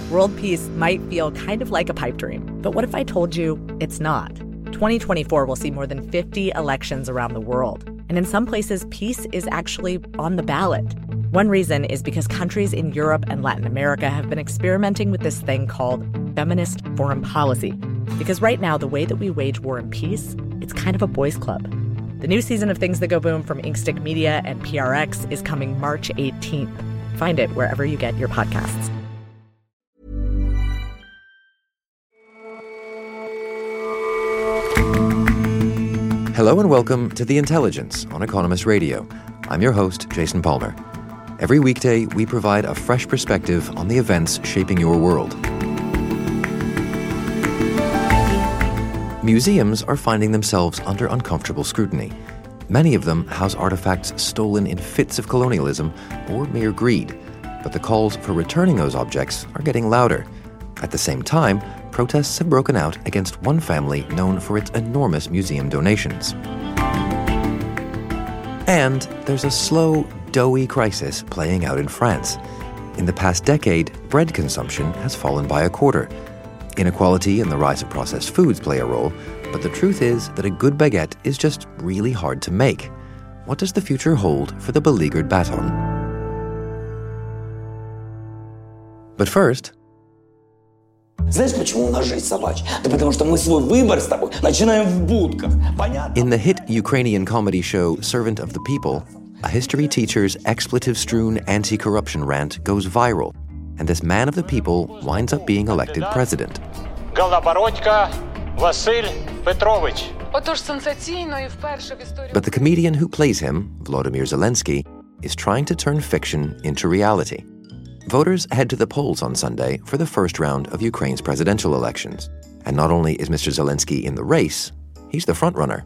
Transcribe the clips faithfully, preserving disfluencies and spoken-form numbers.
World peace might feel kind of like a pipe dream, but what if I told you it's not? twenty twenty-four will see more than fifty elections around the world, and in some places, peace is actually on the ballot. One reason is because countries in Europe and Latin America have been experimenting with this thing called feminist foreign policy. Because right now, the way that we wage war and peace, it's kind of a boys' club. The new season of Things That Go Boom from Inkstick Media and P R X is coming March eighteenth. Find it wherever you get your podcasts. Hello and welcome to The Intelligence on Economist Radio. I'm your host, Jason Palmer. Every weekday, we provide a fresh perspective on the events shaping your world. Museums are finding themselves under uncomfortable scrutiny. Many of them house artifacts stolen in fits of colonialism or mere greed. But the calls for returning those objects are getting louder. At the same time, protests have broken out against one family known for its enormous museum donations. And there's a slow, doughy crisis playing out in France. In the past decade, bread consumption has fallen by a quarter. Inequality and the rise of processed foods play a role, but the truth is that a good baguette is just really hard to make. What does the future hold for the beleaguered baton? But first... In the hit Ukrainian comedy show Servant of the People, a history teacher's expletive-strewn anti-corruption rant goes viral, and this man of the people winds up being elected president. But the comedian who plays him, Volodymyr Zelensky, is trying to turn fiction into reality. Voters head to the polls on Sunday for the first round of Ukraine's presidential elections. And not only is Mister Zelensky in the race, he's the frontrunner.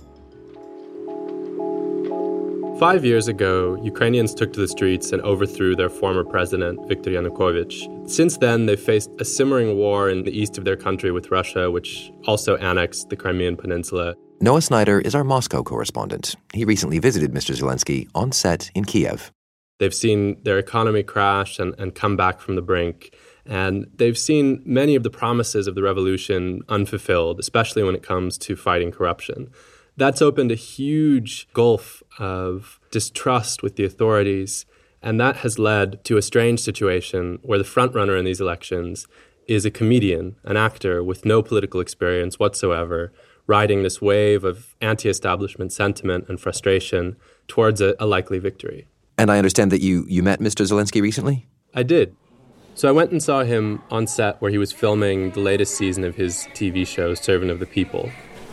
Five years ago, Ukrainians took to the streets and overthrew their former president, Viktor Yanukovych. Since then, they've faced a simmering war in the east of their country with Russia, which also annexed the Crimean Peninsula. Noah Snyder is our Moscow correspondent. He recently visited Mister Zelensky on set in Kiev. They've seen their economy crash and, and come back from the brink. And they've seen many of the promises of the revolution unfulfilled, especially when it comes to fighting corruption. That's opened a huge gulf of distrust with the authorities. And that has led to a strange situation where the frontrunner in these elections is a comedian, an actor with no political experience whatsoever, riding this wave of anti-establishment sentiment and frustration towards a, a likely victory. And I understand that you, you met Mister Zelensky recently? I did. So I went and saw him on set where he was filming the latest season of his T V show, Servant of the People.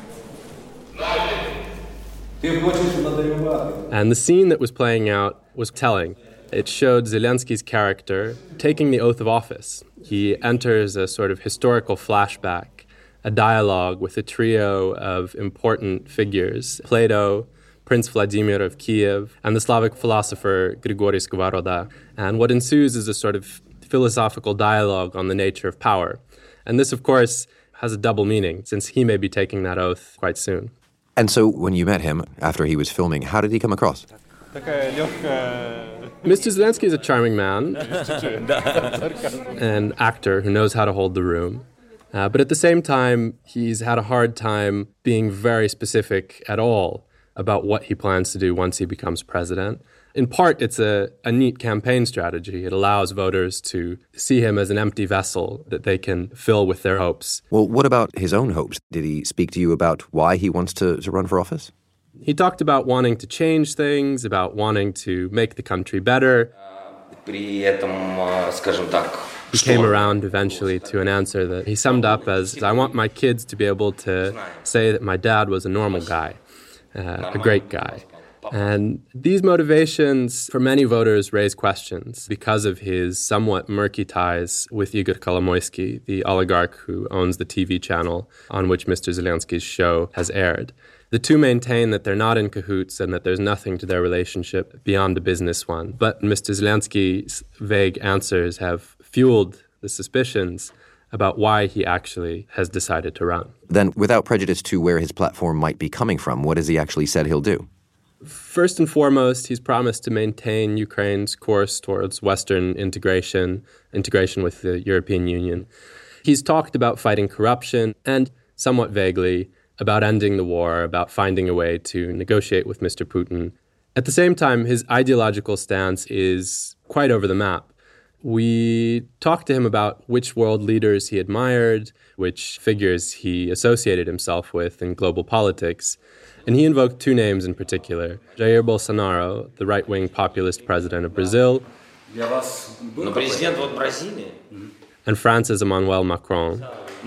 And the scene that was playing out was telling. It showed Zelensky's character taking the oath of office. He enters a sort of historical flashback, a dialogue with a trio of important figures, Plato, Prince Vladimir of Kiev, and the Slavic philosopher Grigory Skovoroda. And what ensues is a sort of philosophical dialogue on the nature of power. And this, of course, has a double meaning, since he may be taking that oath quite soon. And so when you met him, after he was filming, how did he come across? Mister Zelensky is a charming man, an actor who knows how to hold the room. Uh, but at the same time, he's had a hard time being very specific at all about what he plans to do once he becomes president. In part, it's a, a neat campaign strategy. It allows voters to see him as an empty vessel that they can fill with their hopes. Well, what about his own hopes? Did he speak to you about why he wants to, to run for office? He talked about wanting to change things, about wanting to make the country better. He came around eventually to an answer that he summed up as, I want my kids to be able to say that my dad was a normal guy. Uh, a great guy. And these motivations for many voters raise questions because of his somewhat murky ties with Igor Kolomoisky, the oligarch who owns the T V channel on which Mister Zelensky's show has aired. The two maintain that they're not in cahoots and that there's nothing to their relationship beyond the business one. But Mister Zelensky's vague answers have fueled the suspicions about why he actually has decided to run. Then, without prejudice to where his platform might be coming from, what has he actually said he'll do? First and foremost, he's promised to maintain Ukraine's course towards Western integration, integration with the European Union. He's talked about fighting corruption and, somewhat vaguely, about ending the war, about finding a way to negotiate with Mister Putin. At the same time, his ideological stance is quite over the map. We talked to him about which world leaders he admired, which figures he associated himself with in global politics. And he invoked two names in particular, Jair Bolsonaro, the right-wing populist president of Brazil, and France's Emmanuel Macron,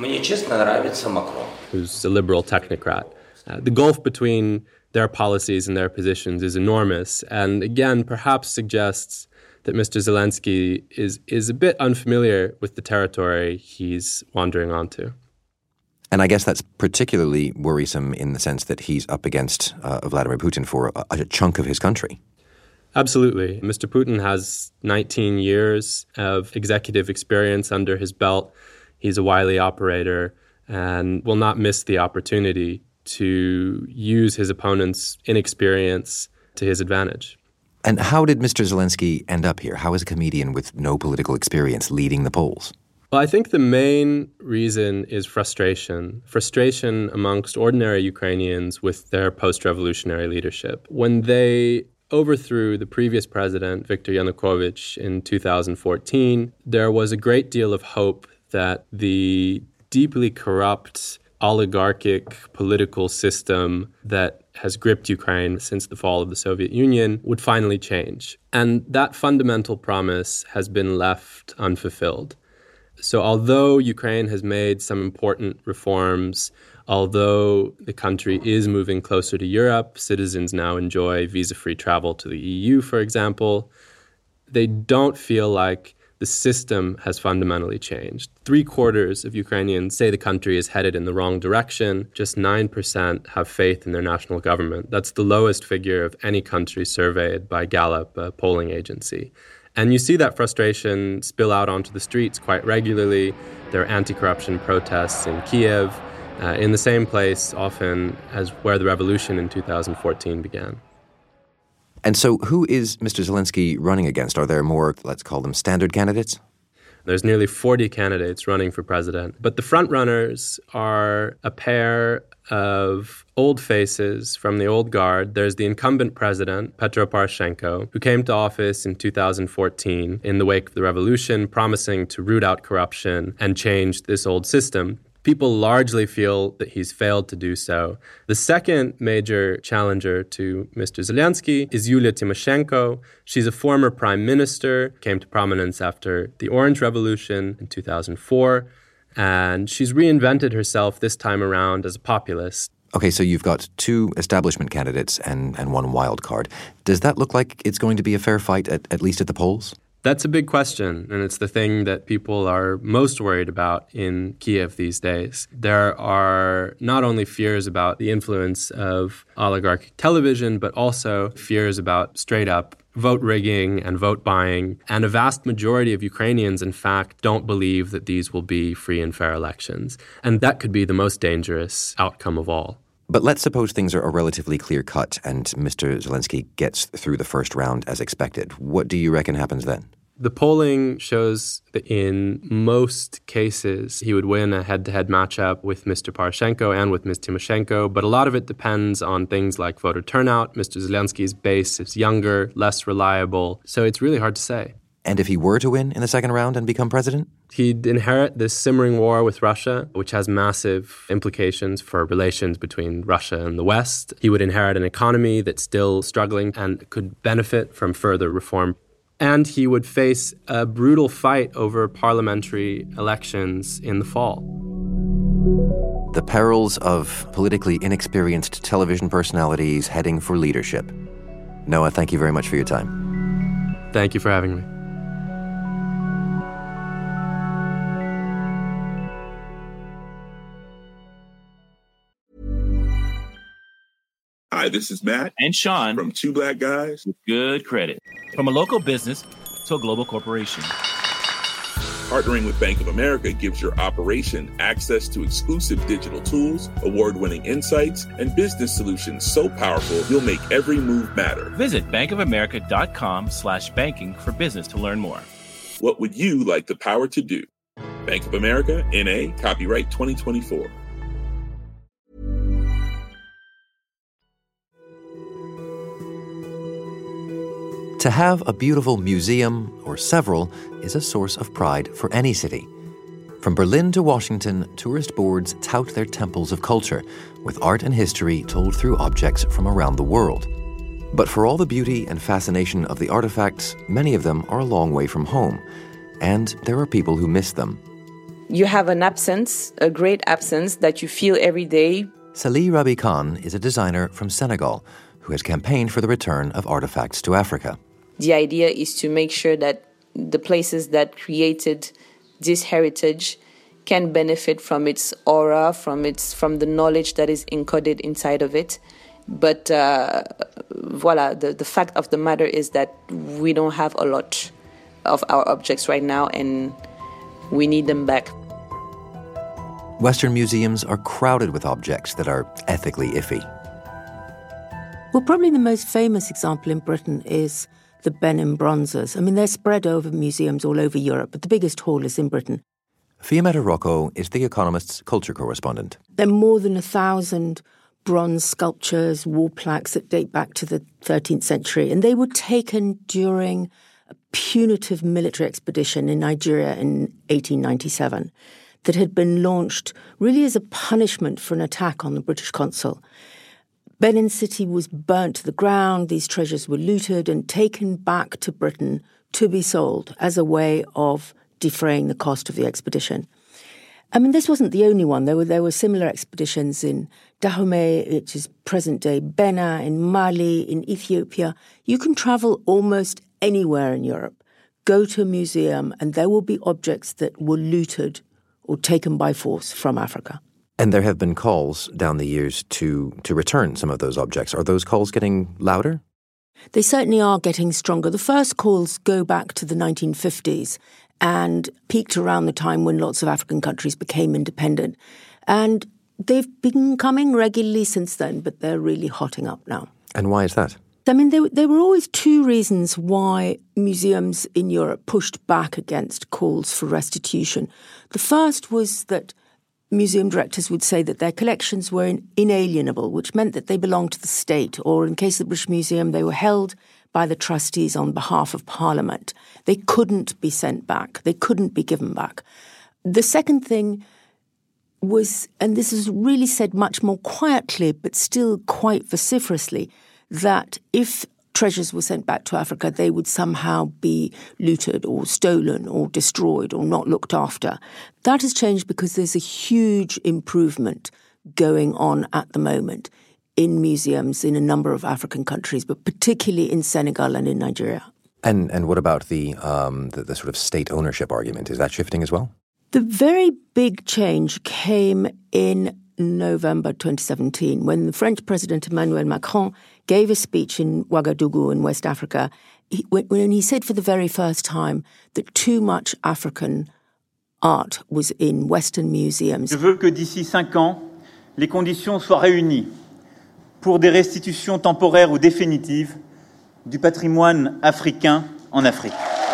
who's a liberal technocrat. Uh, the gulf between their policies and their positions is enormous, and again, perhaps suggests that Mister Zelensky is, is a bit unfamiliar with the territory he's wandering onto. And I guess that's particularly worrisome in the sense that he's up against uh, Vladimir Putin for a, a chunk of his country. Absolutely. Mister Putin has nineteen years of executive experience under his belt. He's a wily operator and will not miss the opportunity to use his opponent's inexperience to his advantage. And how did Mister Zelensky end up here? How is a comedian with no political experience leading the polls? Well, I think the main reason is frustration. Frustration amongst ordinary Ukrainians with their post-revolutionary leadership. When they overthrew the previous president, Viktor Yanukovych, in two thousand fourteen, there was a great deal of hope that the deeply corrupt, oligarchic political system that has gripped Ukraine since the fall of the Soviet Union would finally change. And that fundamental promise has been left unfulfilled. So although Ukraine has made some important reforms, although the country is moving closer to Europe, citizens now enjoy visa-free travel to the E U, for example, they don't feel like the system has fundamentally changed. Three quarters of Ukrainians say the country is headed in the wrong direction. Just nine percent have faith in their national government. That's the lowest figure of any country surveyed by Gallup, a polling agency. And you see that frustration spill out onto the streets quite regularly. There are anti-corruption protests in Kiev, uh, in the same place often as where the revolution in two thousand fourteen began. And so who is Mister Zelensky running against? Are there more, let's call them, standard candidates? There's nearly forty candidates running for president. But the frontrunners are a pair of old faces from the old guard. There's the incumbent president, Petro Poroshenko, who came to office in two thousand fourteen in the wake of the revolution, promising to root out corruption and change this old system. People largely feel that he's failed to do so. The second major challenger to Mister Zelensky is Yulia Tymoshenko. She's a former prime minister, came to prominence after the Orange Revolution in two thousand four, and she's reinvented herself this time around as a populist. Okay, so you've got two establishment candidates and, and one wild card. Does that look like it's going to be a fair fight, at, at least at the polls? That's a big question, and it's the thing that people are most worried about in Kiev these days. There are not only fears about the influence of oligarchic television, but also fears about straight-up vote rigging and vote buying. And a vast majority of Ukrainians, in fact, don't believe that these will be free and fair elections. And that could be the most dangerous outcome of all. But let's suppose things are relatively clear-cut and Mister Zelensky gets through the first round as expected. What do you reckon happens then? The polling shows that in most cases, he would win a head-to-head matchup with Mister Poroshenko and with Miz Tymoshenko, but a lot of it depends on things like voter turnout. Mister Zelensky's base is younger, less reliable, so it's really hard to say. And if he were to win in the second round and become president? He'd inherit this simmering war with Russia, which has massive implications for relations between Russia and the West. He would inherit an economy that's still struggling and could benefit from further reform. And he would face a brutal fight over parliamentary elections in the fall. The perils of politically inexperienced television personalities heading for leadership. Noah, thank you very much for your time. Thank you for having me. Hi, this is Matt and Sean from Two Black Guys with Good Credit. From a local business to a global corporation, Partnering with Bank of America gives your operation access to exclusive digital tools, award-winning insights, and business solutions so powerful you'll make every move matter. Visit bankofamerica.com slash banking for business to learn more. What would you like the power to do? Bank of America, N A, copyright twenty twenty-four. To have a beautiful museum, or several, is a source of pride for any city. From Berlin to Washington, tourist boards tout their temples of culture, with art and history told through objects from around the world. But for all the beauty and fascination of the artifacts, many of them are a long way from home, and there are people who miss them. You have an absence, a great absence that you feel every day. Salih Rabi Khan is a designer from Senegal who has campaigned for the return of artifacts to Africa. The idea is to make sure that the places that created this heritage can benefit from its aura, from its from the knowledge that is encoded inside of it. But uh, voila, the, the fact of the matter is that we don't have a lot of our objects right now, and we need them back. Western museums are crowded with objects that are ethically iffy. Well, probably the most famous example in Britain is the Benin bronzes. I mean, they're spread over museums all over Europe, but the biggest hall is in Britain. Fiametta Rocco is The Economist's culture correspondent. There are more than a thousand bronze sculptures, wall plaques that date back to the thirteenth century, and they were taken during a punitive military expedition in Nigeria in eighteen ninety-seven that had been launched really as a punishment for an attack on the British consul. Benin City was burnt to the ground, these treasures were looted and taken back to Britain to be sold as a way of defraying the cost of the expedition. I mean, this wasn't the only one. There were there were similar expeditions in Dahomey, which is present-day Benin, in Mali, in Ethiopia. You can travel almost anywhere in Europe, go to a museum, and there will be objects that were looted or taken by force from Africa. And there have been calls down the years to, to return some of those objects. Are those calls getting louder? They certainly are getting stronger. The first calls go back to the nineteen fifties and peaked around the time when lots of African countries became independent. And they've been coming regularly since then, but they're really hotting up now. And why is that? I mean, there, there were always two reasons why museums in Europe pushed back against calls for restitution. The first was that museum directors would say that their collections were inalienable, which meant that they belonged to the state, or in case of the British Museum, they were held by the trustees on behalf of Parliament. They couldn't be sent back. They couldn't be given back. The second thing was, and this is really said much more quietly, but still quite vociferously, that if treasures were sent back to Africa, they would somehow be looted or stolen or destroyed or not looked after. That has changed because there's a huge improvement going on at the moment in museums in a number of African countries, but particularly in Senegal and in Nigeria. And and what about the, um, the the sort of state ownership argument? Is that shifting as well? The very big change came in November twenty seventeen, when the French President Emmanuel Macron gave a speech in Ouagadougou in West Africa, he, when he said for the very first time that too much African art was in Western museums. Je veux que d'ici cinq ans, les conditions soient réunies pour des restitutions temporaires ou définitives du patrimoine africain en Afrique.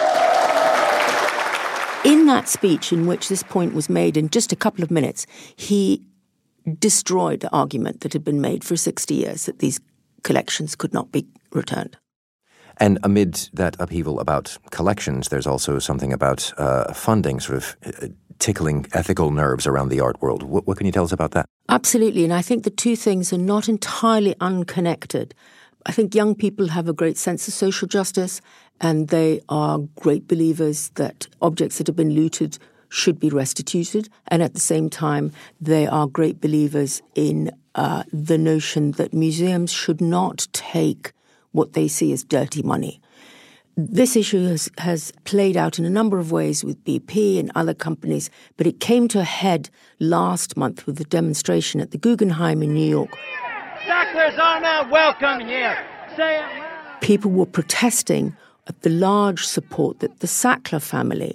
In that speech, in which this point was made in just a couple of minutes, he destroyed the argument that had been made for sixty years that these collections could not be returned. And amid that upheaval about collections, there's also something about uh, funding, sort of uh, tickling ethical nerves around the art world. What, what can you tell us about that? Absolutely, and I think the two things are not entirely unconnected. I think young people have a great sense of social justice, and they are great believers that objects that have been looted should be restituted, and at the same time, they are great believers in uh, the notion that museums should not take what they see as dirty money. This issue has, has played out in a number of ways with B P and other companies, but it came to a head last month with a demonstration at the Guggenheim in New York. Sacklers are not welcome here. Say it loud. People were protesting at the large support that the Sackler family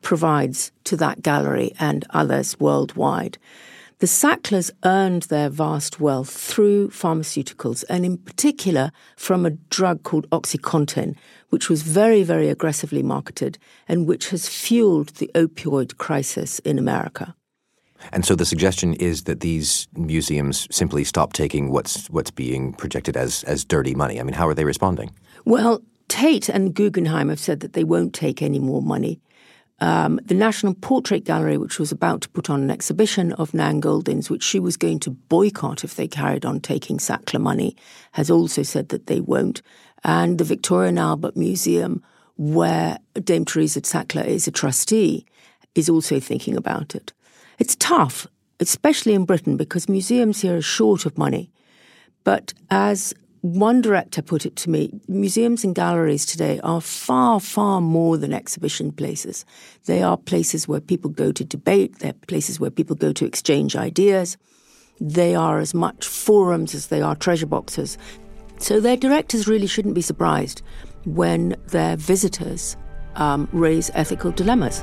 provides to that gallery and others worldwide. The Sacklers earned their vast wealth through pharmaceuticals, and in particular from a drug called OxyContin, which was very, very aggressively marketed and which has fueled the opioid crisis in America. And so the suggestion is that these museums simply stop taking what's what's being projected as, as dirty money. I mean, how are they responding? Well, Tate and Guggenheim have said that they won't take any more money. Um, the National Portrait Gallery, which was about to put on an exhibition of Nan Goldin's, which she was going to boycott if they carried on taking Sackler money, has also said that they won't. And the Victoria and Albert Museum, where Dame Teresa Sackler is a trustee, is also thinking about it. It's tough, especially in Britain, because museums here are short of money. But as one director put it to me, museums and galleries today are far, far more than exhibition places. They are places where people go to debate. They're places where people go to exchange ideas. They are as much forums as they are treasure boxes. So their directors really shouldn't be surprised when their visitors um, raise ethical dilemmas.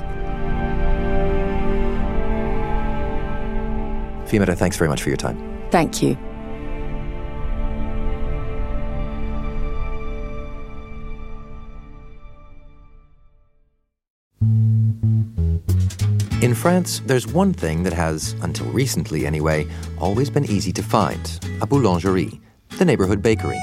Fiammetta, thanks very much for your time. Thank you. In France, there's one thing that has, until recently anyway, always been easy to find: a boulangerie, the neighborhood bakery.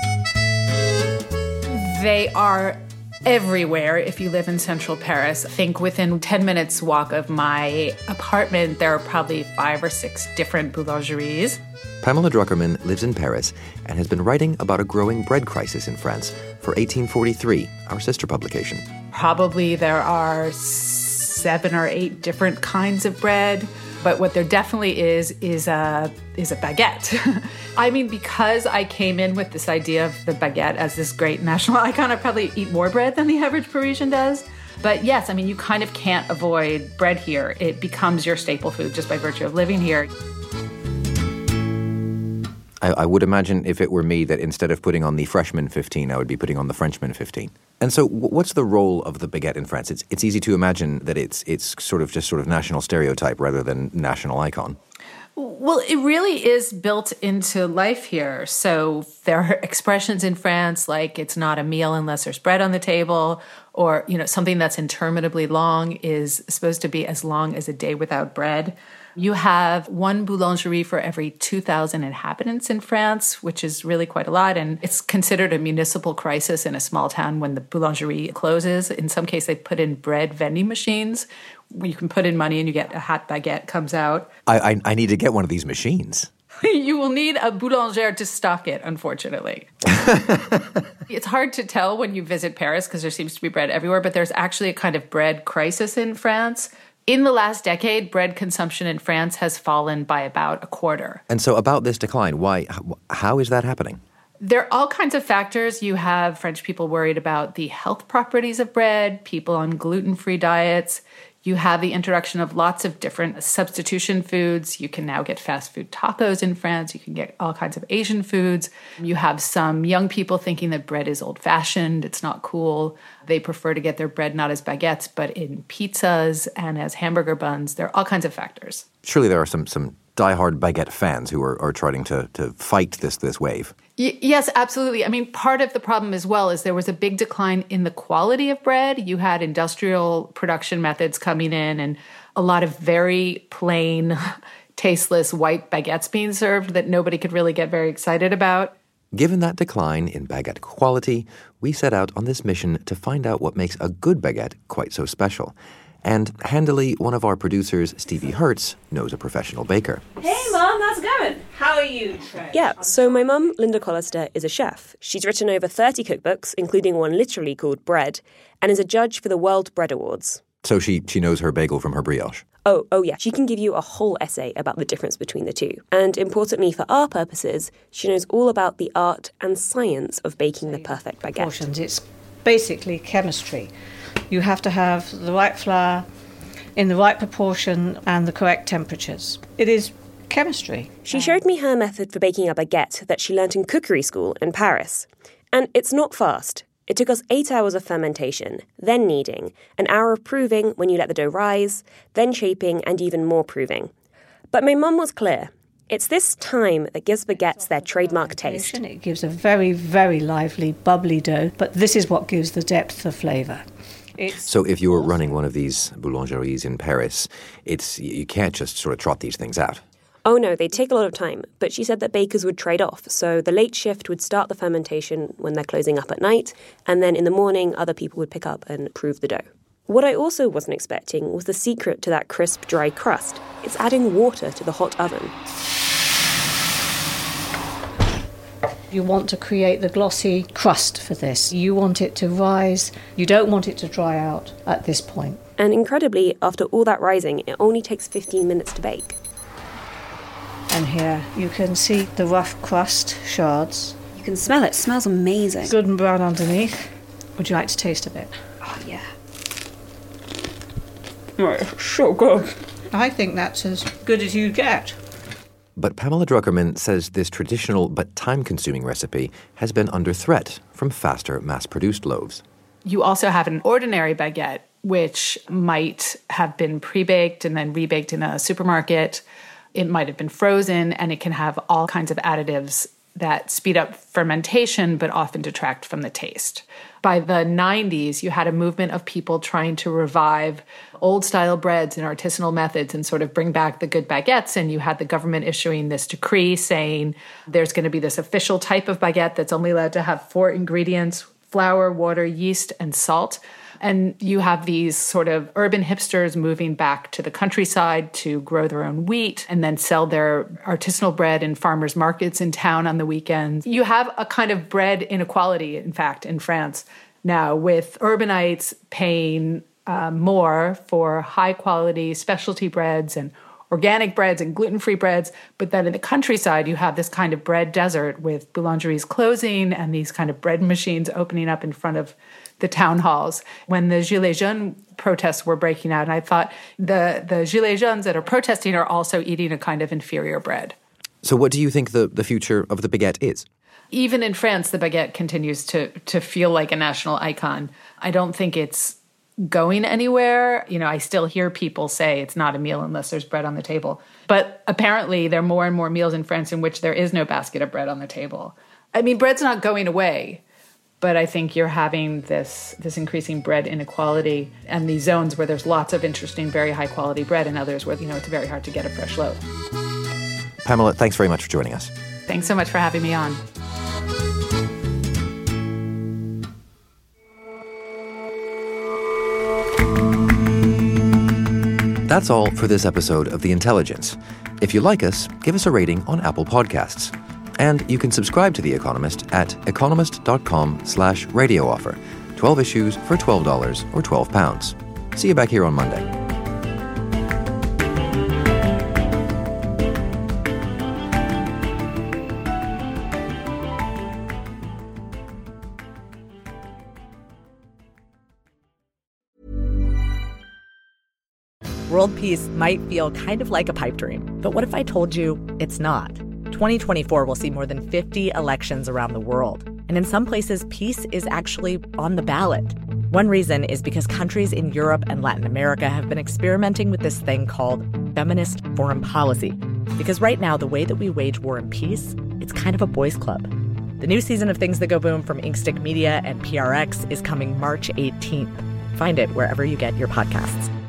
They are everywhere if you live in central Paris. I think within ten minutes walk of my apartment, there are probably five or six different boulangeries. Pamela Druckerman lives in Paris and has been writing about a growing bread crisis in France for eighteen forty-three, our sister publication. Probably there are seven or eight different kinds of bread, but what there definitely is is a is a baguette. I mean, because I came in with this idea of the baguette as this great national icon, I probably eat more bread than the average Parisian does. But yes, I mean, you kind of can't avoid bread here. It becomes your staple food just by virtue of living here. I, I would imagine if it were me that instead of putting on the freshman fifteen, I would be putting on the Frenchman fifteen. And so w- what's the role of the baguette in France? It's it's easy to imagine that it's it's sort of just sort of national stereotype rather than national icon. Well, it really is built into life here. So there are expressions in France like it's not a meal unless there's bread on the table, or, you know, something that's interminably long is supposed to be as long as a day without bread. You have one boulangerie for every two thousand inhabitants in France, which is really quite a lot. And it's considered a municipal crisis in a small town when the boulangerie closes. In some cases, they put in bread vending machines where you can put in money and you get a hot baguette comes out. I, I, I need to get one of these machines. You will need a boulanger to stock it, unfortunately. It's hard to tell when you visit Paris because there seems to be bread everywhere, but there's actually a kind of bread crisis in France. In the last decade, bread consumption in France has fallen by about a quarter. And so about this decline, why? How is that happening? There are all kinds of factors. You have French people worried about the health properties of bread, people on gluten-free diets. You have the introduction of lots of different substitution foods. You can now get fast food tacos in France. You can get all kinds of Asian foods. You have some young people thinking that bread is old-fashioned. It's not cool. They prefer to get their bread not as baguettes, but in pizzas and as hamburger buns. There are all kinds of factors. Surely there are some some diehard baguette fans who are, are trying to, to fight this this wave. Y- yes, absolutely. I mean, part of the problem as well is there was a big decline in the quality of bread. You had industrial production methods coming in and a lot of very plain, tasteless white baguettes being served that nobody could really get very excited about. Given that decline in baguette quality, we set out on this mission to find out what makes a good baguette quite so special. And handily, one of our producers, Stevie Hertz, knows a professional baker. Hey, Mum, how's it going? How are you, Trey? Yeah, so my mum, Linda Collister, is a chef. She's written over thirty cookbooks, including one literally called Bread, and is a judge for the World Bread Awards. So she, she knows her bagel from her brioche. Oh, oh yeah. She can give you a whole essay about the difference between the two. And importantly for our purposes, she knows all about the art and science of baking the perfect baguette. Proportions. It's basically chemistry. You have to have the right flour in the right proportion and the correct temperatures. It is chemistry. She showed me her method for baking a baguette that she learnt in cookery school in Paris. And it's not fast. It took us eight hours of fermentation, then kneading, an hour of proving when you let the dough rise, then shaping and even more proving. But my mum was clear. It's this time that gives baguettes their trademark taste. It gives a very, very lively, bubbly dough, but this is what gives the depth of flavour. It's so if you're running one of these boulangeries in Paris, it's you can't just sort of trot these things out. Oh no, they'd take a lot of time, but she said that bakers would trade off, so the late shift would start the fermentation when they're closing up at night, and then in the morning other people would pick up and prove the dough. What I also wasn't expecting was the secret to that crisp, dry crust. It's adding water to the hot oven. You want to create the glossy crust for this. You want it to rise. You don't want it to dry out at this point. And incredibly, after all that rising, it only takes fifteen minutes to bake. And here you can see the rough crust shards. You can smell it. It smells amazing. Good and brown underneath. Would you like to taste a bit? Oh, yeah. Oh, it's so good. I think that's as good as you get. But Pamela Druckerman says this traditional but time-consuming recipe has been under threat from faster mass-produced loaves. You also have an ordinary baguette, which might have been pre-baked and then rebaked in a supermarket. It might have been frozen, and it can have all kinds of additives that speed up fermentation but often detract from the taste. By the nineties, you had a movement of people trying to revive old-style breads and artisanal methods and sort of bring back the good baguettes, and you had the government issuing this decree saying there's going to be this official type of baguette that's only allowed to have four ingredients: flour, water, yeast, and salt. And you have these sort of urban hipsters moving back to the countryside to grow their own wheat and then sell their artisanal bread in farmers' markets in town on the weekends. You have a kind of bread inequality, in fact, in France now, with urbanites paying uh, more for high-quality specialty breads and organic breads and gluten-free breads. But then in the countryside, you have this kind of bread desert with boulangeries closing and these kind of bread machines opening up in front of the town halls. When the Gilets jaunes protests were breaking out, and I thought the, the Gilets jaunes that are protesting are also eating a kind of inferior bread. So what do you think the, the future of the baguette is? Even in France, the baguette continues to to feel like a national icon. I don't think it's going anywhere. You know, I still hear people say it's not a meal unless there's bread on the table. But apparently there are more and more meals in France in which there is no basket of bread on the table. I mean, bread's not going away. But I think you're having this this increasing bread inequality and these zones where there's lots of interesting, very high-quality bread and others where, you know, it's very hard to get a fresh loaf. Pamela, thanks very much for joining us. Thanks so much for having me on. That's all for this episode of The Intelligence. If you like us, give us a rating on Apple Podcasts. And you can subscribe to The Economist at economist.com slash radio offer. twelve issues for twelve dollars or twelve pounds. See you back here on Monday. World peace might feel kind of like a pipe dream, but what if I told you it's not? twenty twenty-four will see more than fifty elections around the world. And in some places, peace is actually on the ballot. One reason is because countries in Europe and Latin America have been experimenting with this thing called feminist foreign policy. Because right now, the way that we wage war and peace, it's kind of a boys' club. The new season of Things That Go Boom from Inkstick Media and P R X is coming March eighteenth. Find it wherever you get your podcasts.